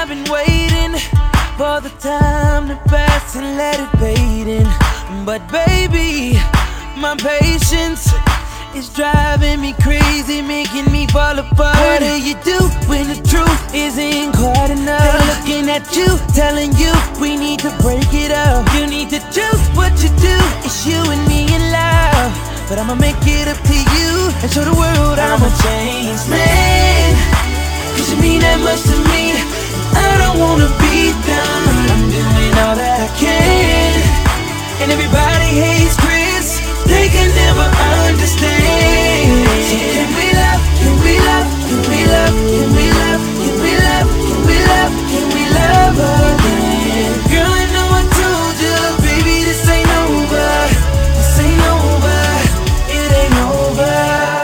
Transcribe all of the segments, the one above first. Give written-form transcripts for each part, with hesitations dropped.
I've been waiting for the time to pass and let it fade in. But baby, my patience is driving me crazy, making me fall apart. What do you do when the truth isn't quite enough? They're looking at you, telling you we need to break it up. You need to choose what you do. It's you and me in love, but I'ma make it up to you and show the world I'm a changed man. 'Cause you mean that much to me. I don't wanna be down. I'm doing all that I can, and everybody hates Chris. They can never understand. So can we love? Can we love? Can we love? Can we love? Can we love? Can we love? Can we love again? Girl, I know I told you, baby, this ain't over. This ain't over. It ain't over.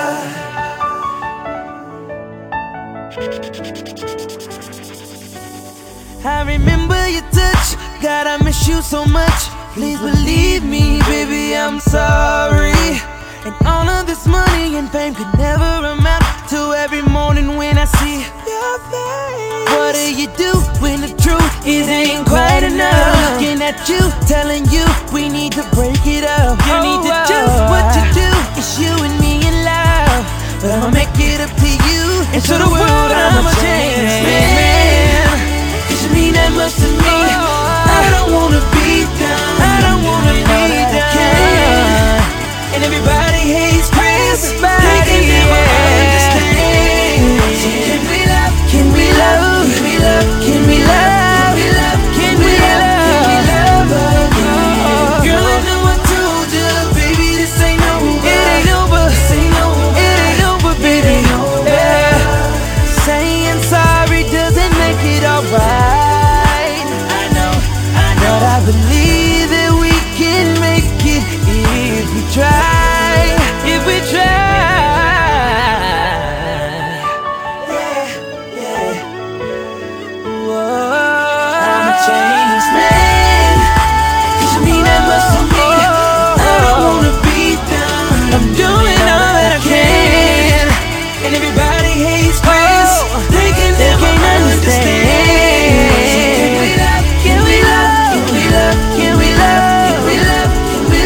I remember your touch. God, I miss you so much. Please believe me, baby, I'm sorry. And all of this money and fame could never amount to every morning when I see your face. What do you do when the truth ain't quite enough? Looking at you, telling you we need to break it up. You need to choose what you do. It's you and me in love, but I'ma make it up to you and show the world I'm a changed man. 'Cause you mean that much to me. I don't wanna be down. I don't wanna be down. And everybody hates Chris. They can never understand. So can we love? Can we love? Can we love? Can we love? Can we love? Can we love again? Girl, I know I told you, baby, this ain't over. It ain't over. This ain't over. It ain't over, baby. It ain't over. Yeah. Saying sorry doesn't make it alright. I know. But I believe that we can make it if we try. If we try. Yeah, yeah. Whoa. I'm a changed man. 'Cause you mean that much to me. I don't wanna be down. I'm doing all that I can, and everybody hates Chris. They can never understand. Can we love? Can we love? Can we love? Can we love? Can we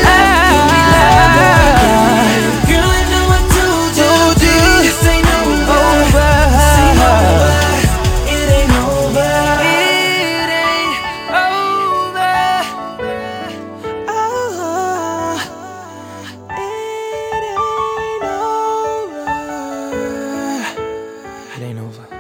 love? Girl, I know I told you, this ain't over. This ain't over. It ain't over. It ain't over. Oh, it ain't over. It ain't over.